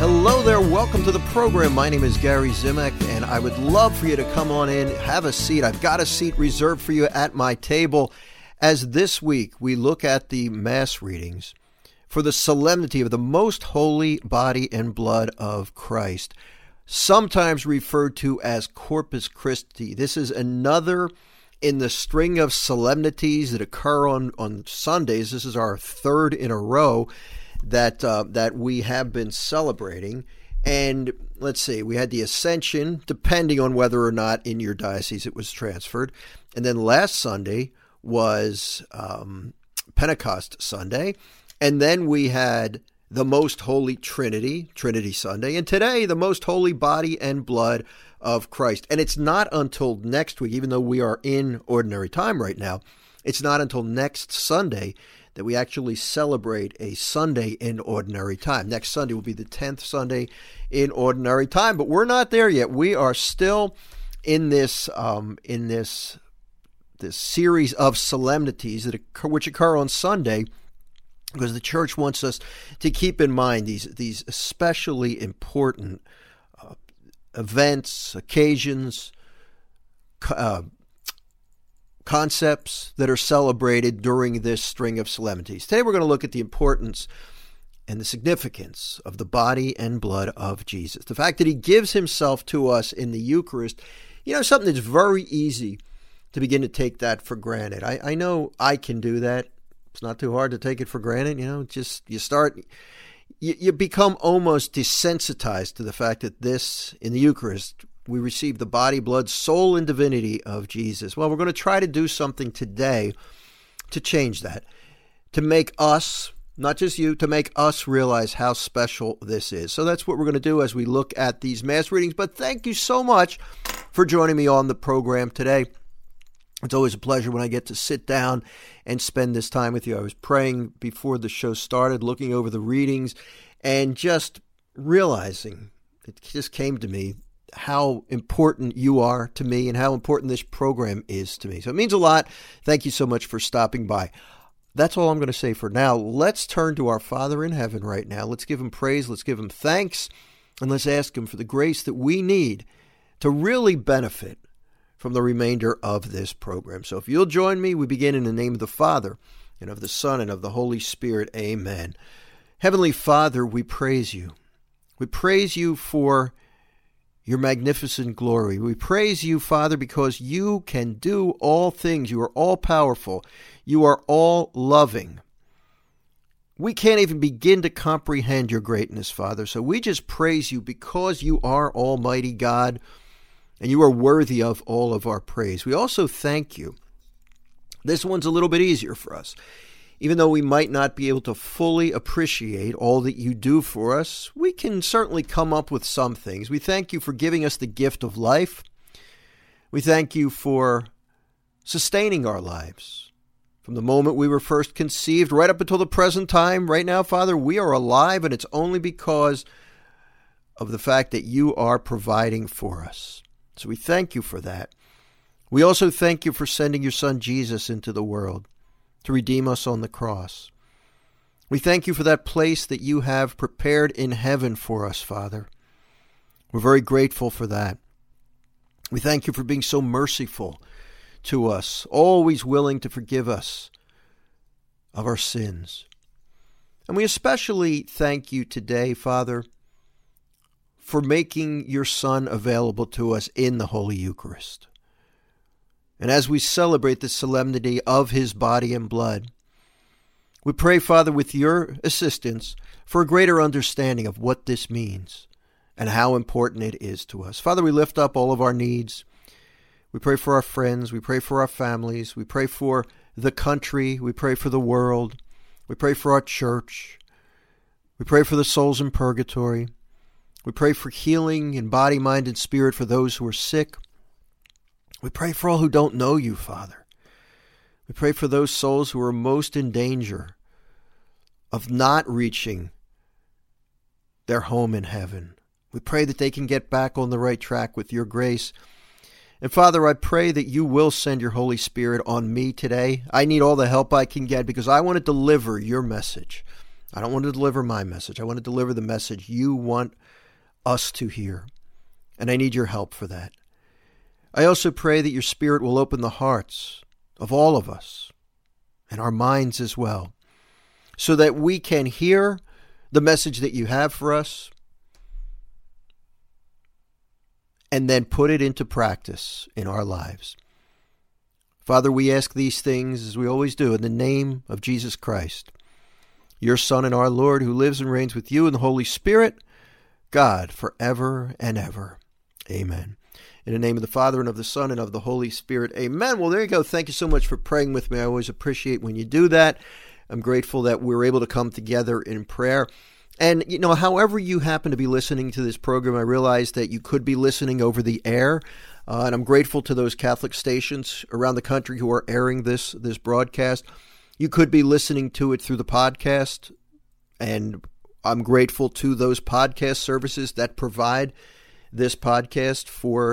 Hello there, welcome to the program. My name is Gary Zimak, and I would love for you to come on in, have a seat. I've got a seat reserved for you at my table as this week we look at the Mass readings for the solemnity of the most holy body and blood of Christ, sometimes referred to as Corpus Christi. This is another in the string of solemnities that occur on Sundays. This is our third in a row that we have been celebrating. And let's see, we had the Ascension, depending on whether or not in your diocese it was transferred. And then last Sunday was Pentecost Sunday. And then we had the Most Holy Trinity, Trinity Sunday. And today, the Most Holy Body and Blood of Christ. And it's not until next week, even though we are in ordinary time right now, it's not until next Sunday that we actually celebrate a Sunday in ordinary time. Next Sunday will be the 10th Sunday in ordinary time, but we're not there yet. We are still in this series of solemnities which occur on Sunday, because the Church wants us to keep in mind these especially important events, occasions, concepts that are celebrated during this string of solemnities. Today we're going to look at the importance and the significance of the body and blood of Jesus. The fact that he gives himself to us in the Eucharist, something that's very easy to begin to take that for granted. I know I can do that. It's not too hard to take it for granted. You become almost desensitized to the fact that in the Eucharist, we receive the body, blood, soul, and divinity of Jesus. Well, we're going to try to do something today to change that, to make us, not just you, to make us realize how special this is. So that's what we're going to do as we look at these Mass readings. But thank you so much for joining me on the program today. It's always a pleasure when I get to sit down and spend this time with you. I was praying before the show started, looking over the readings, and just realizing, it just came to me, how important you are to me and how important this program is to me. So it means a lot. Thank you so much for stopping by. That's all I'm going to say for now. Let's turn to our Father in heaven right now. Let's give him praise. Let's give him thanks. And let's ask him for the grace that we need to really benefit from the remainder of this program. So if you'll join me, we begin in the name of the Father and of the Son and of the Holy Spirit. Amen. Heavenly Father, we praise you. We praise you for your magnificent glory. We praise you, Father, because you can do all things. You are all powerful. You are all loving. We can't even begin to comprehend your greatness, Father. So we just praise you because you are Almighty God, and you are worthy of all of our praise. We also thank you. This one's a little bit easier for us. Even though we might not be able to fully appreciate all that you do for us, we can certainly come up with some things. We thank you for giving us the gift of life. We thank you for sustaining our lives. From the moment we were first conceived right up until the present time, right now, Father, we are alive, and it's only because of the fact that you are providing for us. So we thank you for that. We also thank you for sending your Son Jesus into the world to redeem us on the cross. We thank you for that place that you have prepared in heaven for us, Father. We're very grateful for that. We thank you for being so merciful to us, always willing to forgive us of our sins. And we especially thank you today, Father, for making your Son available to us in the Holy Eucharist. And as we celebrate the solemnity of his body and blood, we pray, Father, with your assistance, for a greater understanding of what this means and how important it is to us. Father, we lift up all of our needs. We pray for our friends. We pray for our families. We pray for the country. We pray for the world. We pray for our church. We pray for the souls in purgatory. We pray for healing in body, mind, and spirit for those who are sick. We pray for all who don't know you, Father. We pray for those souls who are most in danger of not reaching their home in heaven. We pray that they can get back on the right track with your grace. And Father, I pray that you will send your Holy Spirit on me today. I need all the help I can get because I want to deliver your message. I don't want to deliver my message. I want to deliver the message you want us to hear. And I need your help for that. I also pray that your Spirit will open the hearts of all of us and our minds as well, so that we can hear the message that you have for us and then put it into practice in our lives. Father, we ask these things, as we always do, in the name of Jesus Christ, your Son and our Lord, who lives and reigns with you in the Holy Spirit, God, forever and ever. Amen. In the name of the Father, and of the Son, and of the Holy Spirit. Amen. Well, there you go. Thank you so much for praying with me. I always appreciate when you do that. I'm grateful that we're able to come together in prayer. And, however you happen to be listening to this program, I realize that you could be listening over the air. And I'm grateful to those Catholic stations around the country who are airing this broadcast. You could be listening to it through the podcast. And I'm grateful to those podcast services that provide this podcast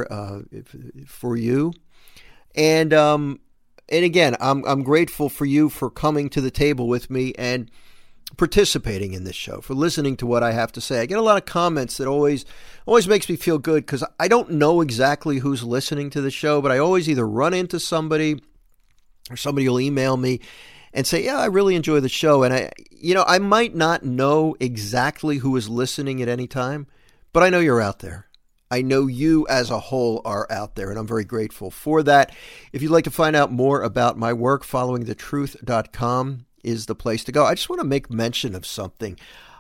for you. And again, I'm grateful for you for coming to the table with me and participating in this show, for listening to what I have to say. I get a lot of comments that always makes me feel good, because I don't know exactly who's listening to the show, but I always either run into somebody or somebody will email me and say, yeah, I really enjoy the show. And I might not know exactly who is listening at any time, but I know you're out there. I know you as a whole are out there, and I'm very grateful for that. If you'd like to find out more about my work, followingthetruth.com is the place to go. I just want to make mention of something.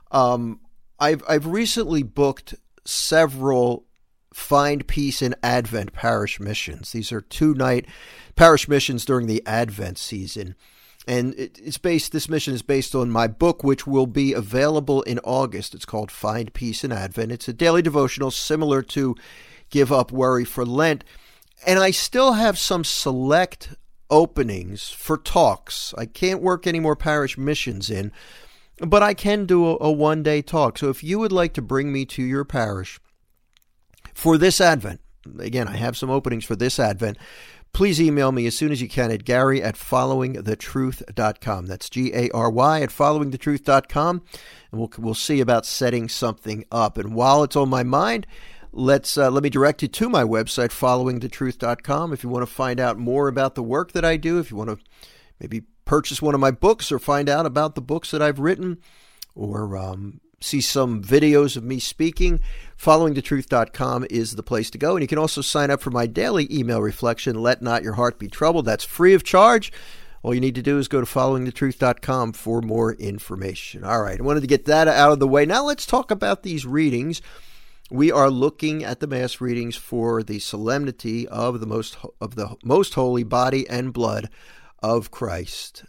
I've recently booked several Find Peace in Advent parish missions. These are 2-night parish missions during the Advent season. And this mission is based on my book, which will be available in August. It's called Find Peace in Advent. It's a daily devotional similar to Give Up Worry for Lent. And I still have some select openings for talks. I can't work any more parish missions in, but I can do a one-day talk. So if you would like to bring me to your parish for this Advent, again, I have some openings for this Advent, please email me as soon as you can at Gary@followingthetruth.com. That's Gary @followingthetruth.com, and we'll see about setting something up. And while it's on my mind, let me direct you to my website, followingthetruth.com. If you want to find out more about the work that I do, if you want to maybe purchase one of my books or find out about the books that I've written, or see some videos of me speaking, followingthetruth.com is the place to go. And you can also sign up for my daily email reflection, Let Not Your Heart Be Troubled. That's free of charge. All you need to do is go to followingthetruth.com for more information. All right, I wanted to get that out of the way. Now let's talk about these readings. We are looking at the Mass readings for the solemnity of the most holy body and blood of Christ,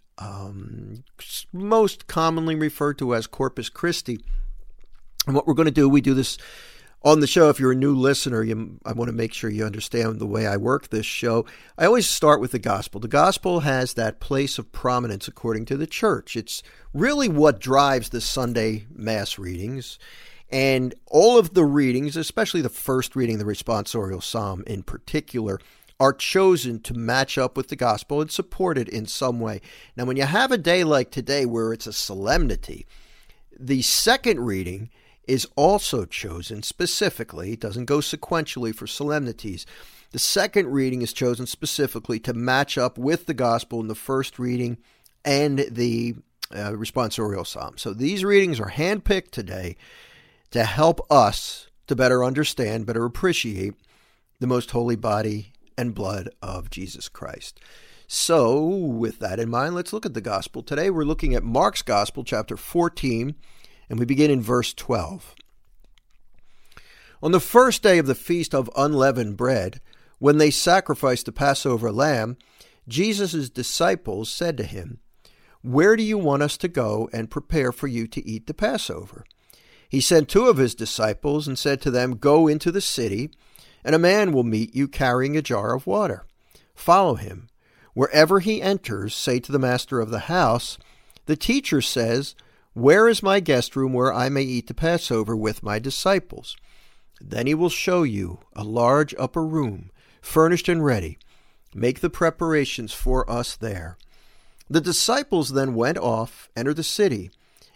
most commonly referred to as Corpus Christi. And what we're going to do, we do this on the show. If you're a new listener, I want to make sure you understand the way I work this show. I always start with the gospel. The gospel has that place of prominence according to the church. It's really what drives the Sunday Mass readings. And all of the readings, especially the first reading, the responsorial psalm in particular, are chosen to match up with the gospel and support it in some way. Now, when you have a day like today where it's a solemnity, the second reading is also chosen specifically. It doesn't go sequentially for solemnities. The second reading is chosen specifically to match up with the gospel in the first reading and the responsorial psalm. So these readings are handpicked today to help us to better understand, better appreciate the most holy body and blood of Jesus Christ. So, with that in mind, let's look at the gospel. Today we're looking at Mark's Gospel, chapter 14, and we begin in verse 12. On the first day of the Feast of Unleavened Bread, when they sacrificed the Passover lamb, Jesus' disciples said to him, "Where do you want us to go and prepare for you to eat the Passover?" He sent 2 of his disciples and said to them, "Go into the city, and a man will meet you carrying a jar of water. Follow him. Wherever he enters, say to the master of the house, 'The teacher says, where is my guest room where I may eat the Passover with my disciples?' Then he will show you a large upper room, furnished and ready. Make the preparations for us there." The disciples then went off, entered the city,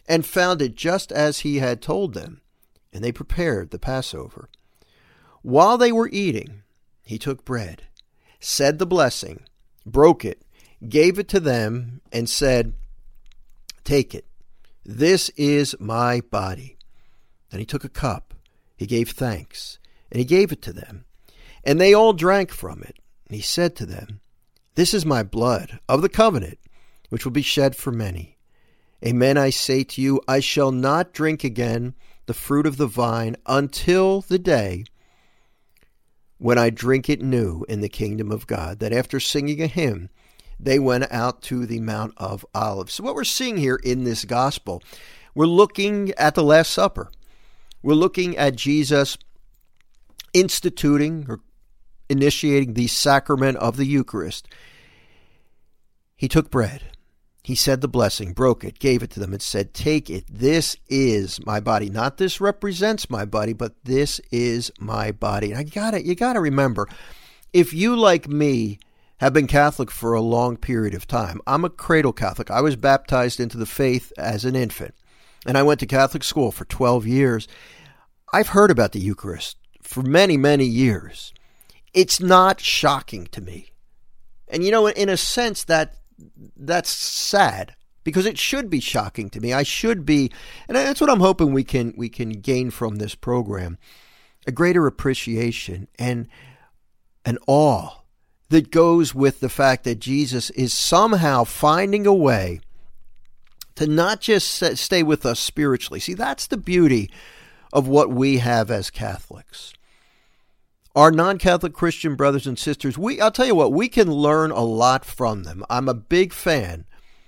and found it just as he had told them, and they prepared the Passover. While they were eating, he took bread, said the blessing, broke it, gave it to them, and said, "Take it. This is my body." Then he took a cup. He gave thanks, and he gave it to them. And they all drank from it. And he said to them, "This is my blood of the covenant, which will be shed for many. Amen, I say to you, I shall not drink again the fruit of the vine until the day when I drink it new in the kingdom of God." That after singing a hymn, they went out to the Mount of Olives. So what we're seeing here in this gospel, we're looking at the Last Supper. We're looking at Jesus instituting or initiating the sacrament of the Eucharist. He took bread. He said the blessing, broke it, gave it to them, and said, "Take it. This is my body." Not this represents my body, but this is my body. And you gotta remember, if you, like me, have been Catholic for a long period of time. I'm a cradle Catholic. I was baptized into the faith as an infant, and I went to Catholic school for 12 years. I've heard about the Eucharist for many, many years. It's not shocking to me. And in a sense, that's sad, because it should be shocking to me. I should be, and that's what I'm hoping we can gain from this program, a greater appreciation and an awe that goes with the fact that Jesus is somehow finding a way to not just stay with us spiritually. See, that's the beauty of what we have as Catholics. Our non-Catholic Christian brothers and sisters, I'll tell you what, we can learn a lot from them. I'm a big fan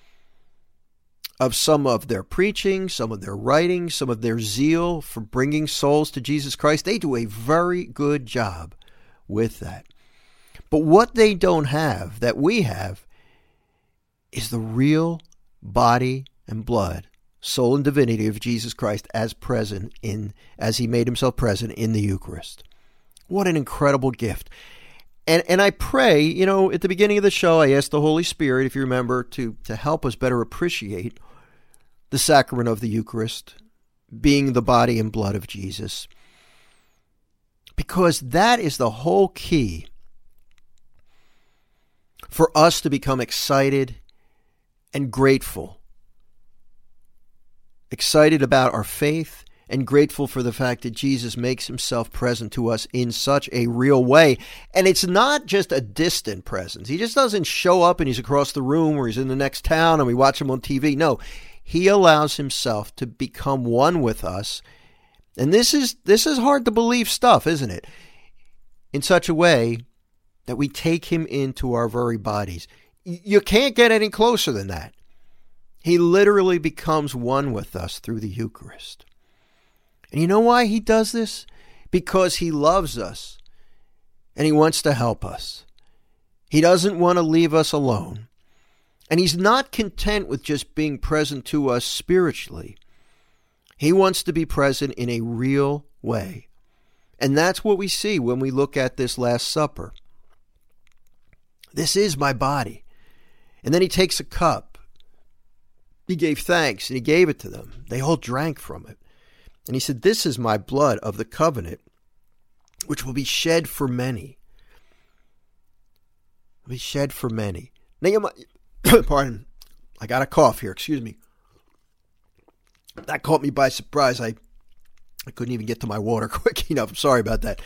of some of their preaching, some of their writing, some of their zeal for bringing souls to Jesus Christ. They do a very good job with that. But what they don't have, that we have, is the real body and blood, soul and divinity of Jesus Christ as he made himself present in the Eucharist. What an incredible gift. And I pray, at the beginning of the show, I asked the Holy Spirit, if you remember, to help us better appreciate the sacrament of the Eucharist, being the body and blood of Jesus. Because that is the whole key for us to become excited and grateful. Excited about our faith and grateful for the fact that Jesus makes himself present to us in such a real way. And it's not just a distant presence. He just doesn't show up and he's across the room or he's in the next town and we watch him on TV. No, he allows himself to become one with us. And this is hard to believe stuff, isn't it? In such a way that we take him into our very bodies. You can't get any closer than that. He literally becomes one with us through the Eucharist. And you know why he does this? Because he loves us and he wants to help us. He doesn't want to leave us alone. And he's not content with just being present to us spiritually. He wants to be present in a real way. And that's what we see when we look at this Last Supper. This is my body. And then he takes a cup. He gave thanks and he gave it to them. They all drank from it. And he said, "This is my blood of the covenant, which will be shed for many." Will be shed for many. Now you might, pardon, I got a cough here, excuse me. That caught me by surprise. I couldn't even get to my water quick enough. I'm sorry about that.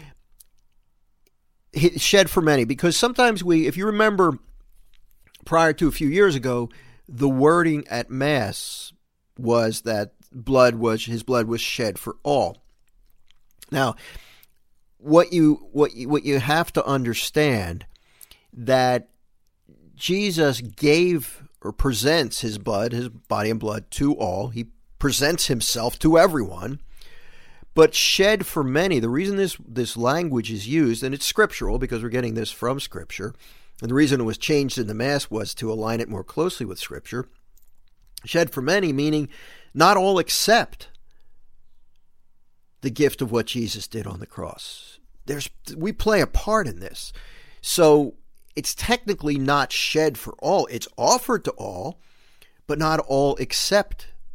Shed for many, because sometimes if you remember, prior to a few years ago, the wording at Mass was that his blood was shed for all. Now, what you have to understand, that Jesus gave or presents his body and blood to all. He presents himself to everyone, but shed for many. The reason this language is used, and it's scriptural because we're getting this from Scripture, and the reason it was changed in the Mass was to align it more closely with Scripture. Shed for many, meaning not all accept the gift of what Jesus did on the cross. We play a part in this. So it's technically not shed for all. It's offered to all, but not all accept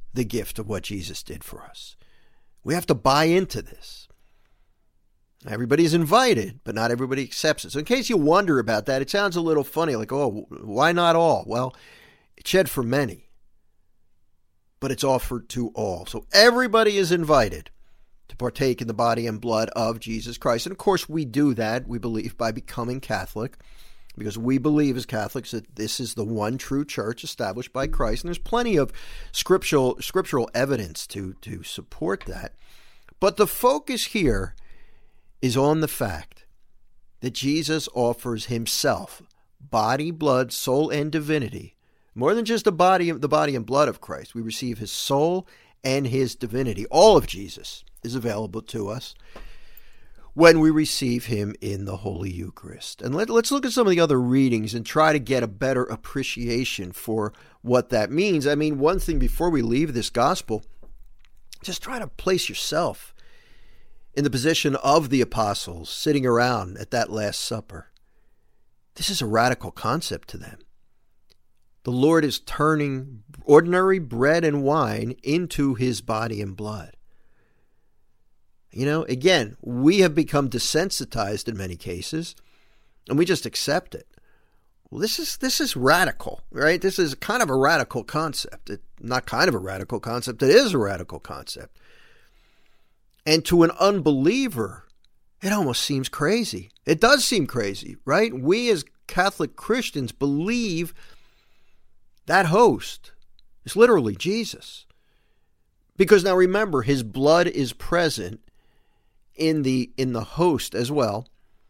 the gift of what Jesus did for us. We have to buy into this. Everybody's invited, but not everybody accepts it. So in case you wonder about that, it sounds a little funny, like, oh, why not all? Well, it's shed for many, but it's offered to all. So everybody is invited to partake in the body and blood of Jesus Christ. And of course, we do that, we believe, by becoming Catholic, because we believe as Catholics that this is the one true church established by Christ. And there's plenty of scriptural evidence to support that. But the focus here is on the fact that Jesus offers himself, body, blood, soul, and divinity. More than just the body and blood of Christ. We receive his soul and his divinity. All of Jesus is available to us when we receive him in the Holy Eucharist. And let's look at some of the other readings and try to get a better appreciation for what that means. I mean, one thing before we leave this gospel, just try to place yourself in the position of the apostles sitting around at that Last Supper. This is a radical concept to them. The Lord is turning ordinary bread and wine into his body and blood. You know, again, we have become desensitized in many cases, and we just accept it. Well, this is radical, right? This is kind of a radical concept. Not kind of a radical concept, it is a radical concept. And to an unbeliever, it almost seems crazy. It does seem crazy, right? We as Catholic Christians believe that host is literally Jesus. Because now remember, his blood is present in the host as well.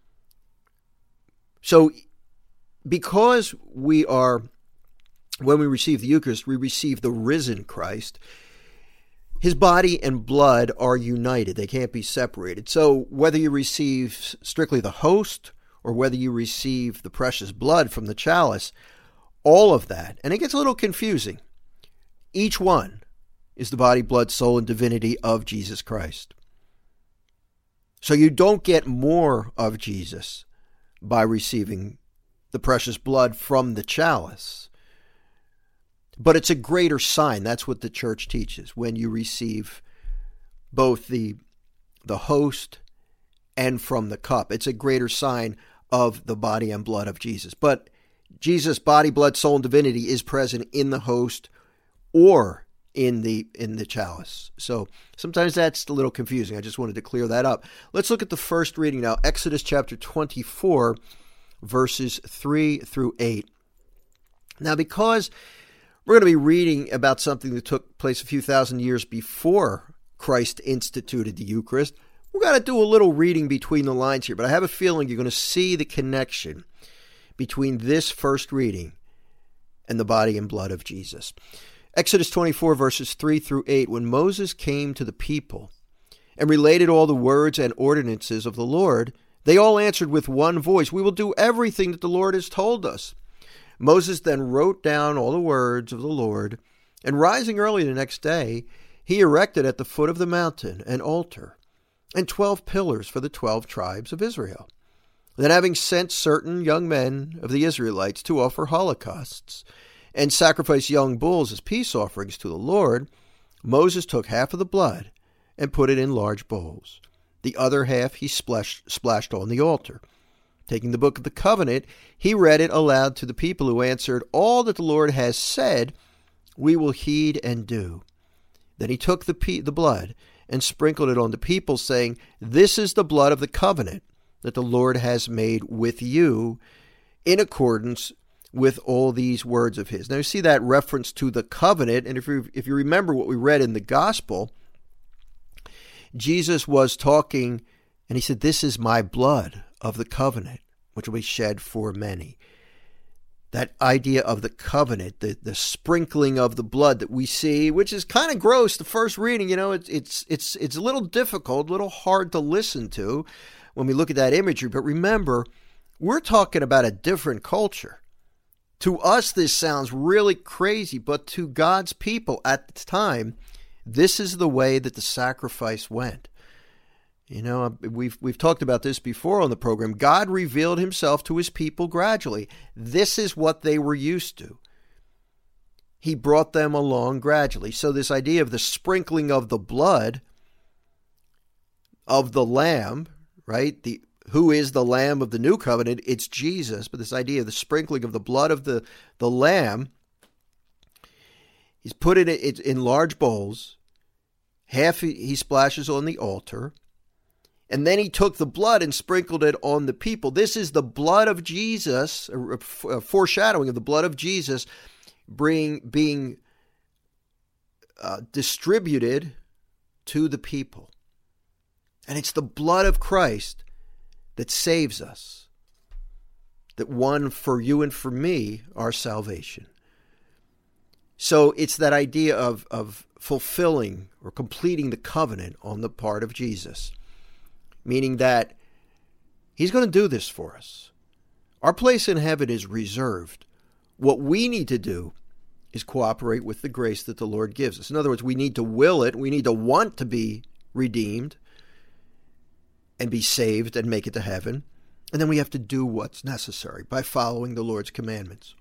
So because when we receive the Eucharist, we receive the risen Christ, his body and blood are united. They can't be separated. So whether you receive strictly the host or whether you receive the precious blood from the chalice, all of that, and it gets a little confusing, each one is the body, blood, soul, and divinity of Jesus Christ. So you don't get more of Jesus by receiving the precious blood from the chalice. But it's a greater sign. That's what the church teaches. When you receive both the host and from the cup, it's a greater sign of the body and blood of Jesus. But Jesus' body, blood, soul, and divinity is present in the host or in the chalice. So sometimes that's a little confusing. I just wanted to clear that up. Let's look at the first reading now. Exodus chapter 24, verses 3 through 8. Now, because we're going to be reading about something that took place a few thousand years before Christ instituted the Eucharist, we've got to do a little reading between the lines here. But I have a feeling you're going to see the connection between this first reading and the body and blood of Jesus. Exodus 24, verses 3 through 8. When Moses came to the people and related all the words and ordinances of the Lord, they all answered with one voice, "We will do everything that the Lord has told us." Moses then wrote down all the words of the Lord, and rising early the next day, he erected at the foot of the mountain an altar and 12 pillars for the 12 tribes of Israel. Then, having sent certain young men of the Israelites to offer holocausts and sacrifice young bulls as peace offerings to the Lord, Moses took half of the blood and put it in large bowls. The other half he splashed on the altar. Taking the book of the covenant, he read it aloud to the people, who answered, "All that the Lord has said, we will heed and do." Then he took the blood and sprinkled it on the people, saying, "This is the blood of the covenant that the Lord has made with you in accordance with all these words of his." Now you see that reference to the covenant, and if you remember what we read in the gospel, Jesus was talking, and he said, "This is my blood of the covenant, which will be shed for many." That idea of the covenant, the sprinkling of the blood that we see, which is kind of gross. The first reading, it's a little difficult, a little hard to listen to when we look at that imagery. But remember, we're talking about a different culture. To us, this sounds really crazy, but to God's people at the time, this is the way that the sacrifice went. We've talked about this before on the program. God revealed himself to his people gradually. This is what they were used to. he brought them along gradually. So this idea of the sprinkling of the blood of the Lamb, right? Who is the Lamb of the new covenant? It's Jesus. But this idea of the sprinkling of the blood of the Lamb, he's put it in large bowls. Half he splashes on the altar. And then he took the blood and sprinkled it on the people. This is the blood of Jesus, a foreshadowing of the blood of Jesus being distributed to the people. And it's the blood of Christ that saves us, that won for you and for me our salvation. So it's that idea of fulfilling or completing the covenant on the part of Jesus, meaning that he's going to do this for us. Our place in heaven is reserved. What we need to do is cooperate with the grace that the Lord gives us. In other words, we need to will it. We need to want to be redeemed and be saved and make it to heaven. And then we have to do what's necessary by following the Lord's commandments.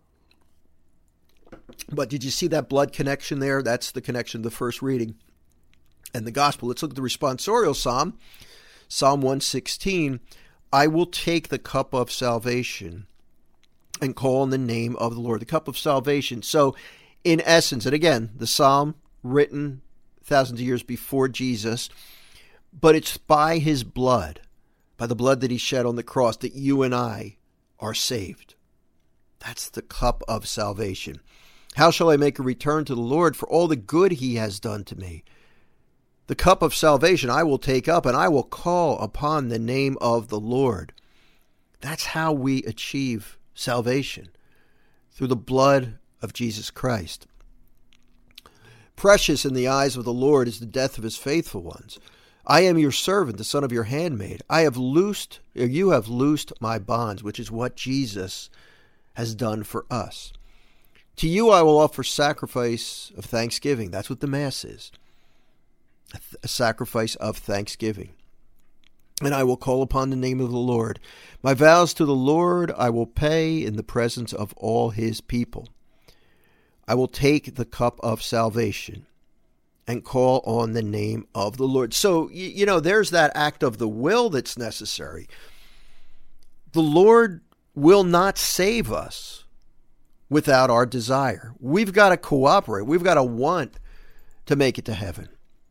But did you see that blood connection there? That's the connection of the first reading and the gospel. Let's look at the responsorial psalm. Psalm 116, I will take the cup of salvation and call on the name of the Lord. The cup of salvation. So in essence, and again, the psalm written thousands of years before Jesus, but it's by his blood, by the blood that he shed on the cross, that you and I are saved. That's the cup of salvation. How shall I make a return to the Lord for all the good he has done to me? The cup of salvation I will take up, and I will call upon the name of the Lord. That's how we achieve salvation, through the blood of Jesus Christ. Precious in the eyes of the Lord is the death of his faithful ones. I am your servant, the son of your handmaid. You have loosed my bonds, which is what Jesus has done for us. To you I will offer sacrifice of thanksgiving. That's what the Mass is. A sacrifice of thanksgiving. And I will call upon the name of the Lord. My vows to the Lord I will pay in the presence of all his people. I will take the cup of salvation and call on the name of the Lord. So, there's that act of the will that's necessary. The Lord will not save us without our desire. We've got to cooperate. We've got to want to make it to heaven.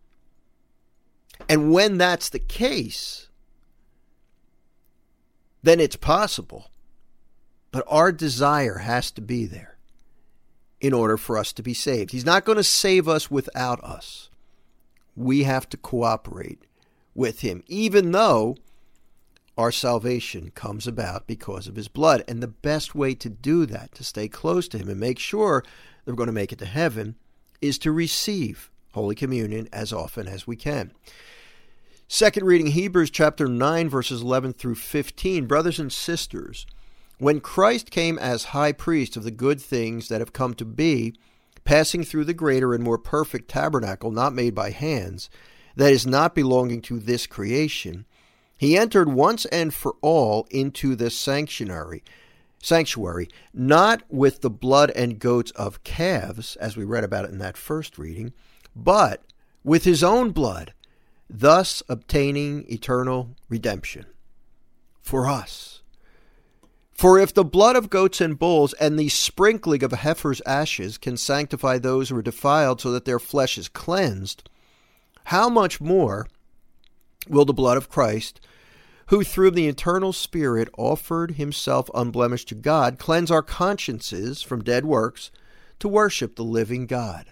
And when that's the case, then it's possible. But our desire has to be there in order for us to be saved. He's not going to save us without us. We have to cooperate with him, even though our salvation comes about because of his blood. And the best way to do that, to stay close to him and make sure that we're going to make it to heaven, is to receive Holy Communion as often as we can. Second reading, Hebrews chapter 9, verses 11 through 15. Brothers and sisters, when Christ came as high priest of the good things that have come to be, passing through the greater and more perfect tabernacle not made by hands, that is not belonging to this creation, he entered once and for all into the sanctuary, not with the blood and goats of calves, as we read about it in that first reading, but with his own blood, thus obtaining eternal redemption for us. For if the blood of goats and bulls and the sprinkling of a heifer's ashes can sanctify those who are defiled so that their flesh is cleansed, how much more will the blood of Christ, who through the eternal Spirit offered himself unblemished to God, cleanse our consciences from dead works to worship the living God?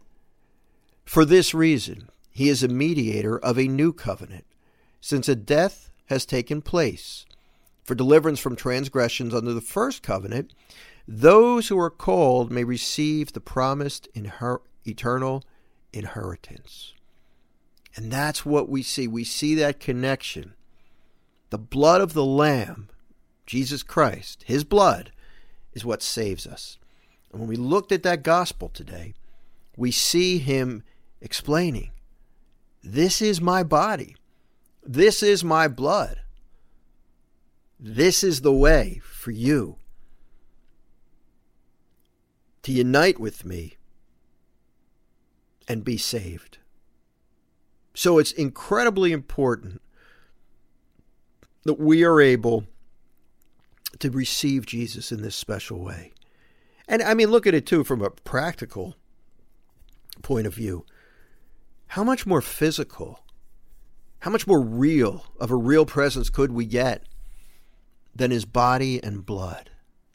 For this reason, he is a mediator of a new covenant, since a death has taken place for deliverance from transgressions under the first covenant. Those who are called may receive the promised eternal inheritance. And that's what we see. We see that connection. The blood of the Lamb, Jesus Christ, his blood, is what saves us. And when we looked at that gospel today, we see him explaining, this is my body. This is my blood. This is the way for you. to unite with me and be saved. So it's incredibly important that we are able to receive Jesus in this special way. And I mean, look at it too from a practical point of view. How much more physical, how much more real of a real presence could we get than his body and blood?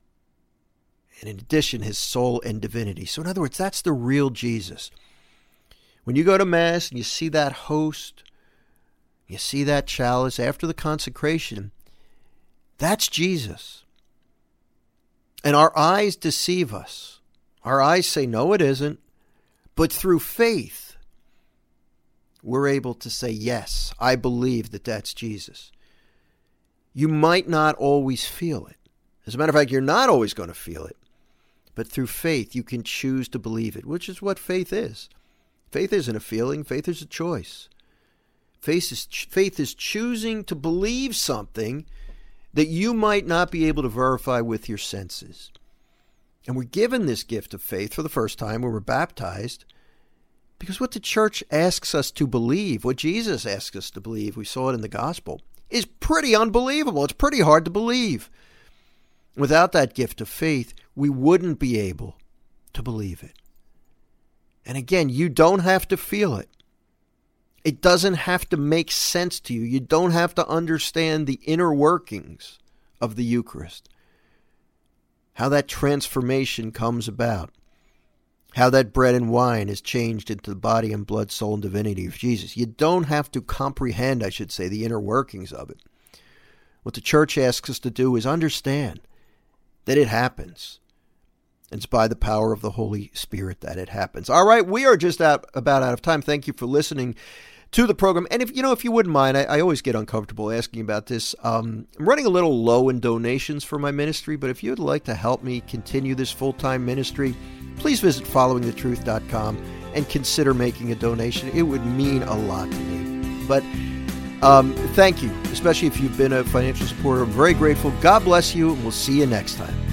And in addition, his soul and divinity. So in other words, that's the real Jesus. When you go to Mass and you see that host, you see that chalice after the consecration, that's Jesus. And our eyes deceive us. Our eyes say, no, it isn't. But through faith, we're able to say, yes, I believe that that's Jesus. You might not always feel it. As a matter of fact, you're not always going to feel it. But through faith, you can choose to believe it, which is what faith is. Faith isn't a feeling. Faith is a choice. Faith is choosing to believe something that you might not be able to verify with your senses. And we're given this gift of faith for the first time when we're baptized because what the church asks us to believe, what Jesus asks us to believe, we saw it in the gospel, is pretty unbelievable. It's pretty hard to believe. Without that gift of faith, we wouldn't be able to believe it. And again, you don't have to feel it. It doesn't have to make sense to you. You don't have to understand the inner workings of the Eucharist. How that transformation comes about. How that bread and wine is changed into the body and blood, soul, and divinity of Jesus. You don't have to comprehend, I should say, the inner workings of it. What the church asks us to do is understand that it happens. It's by the power of the Holy Spirit that it happens. All right, we are just about out of time. Thank you for listening to the program. And if you wouldn't mind, I always get uncomfortable asking about this. I'm running a little low in donations for my ministry, but if you'd like to help me continue this full-time ministry, please visit followingthetruth.com and consider making a donation. It would mean a lot to me. But thank you, especially if you've been a financial supporter. I'm very grateful. God bless you, and we'll see you next time.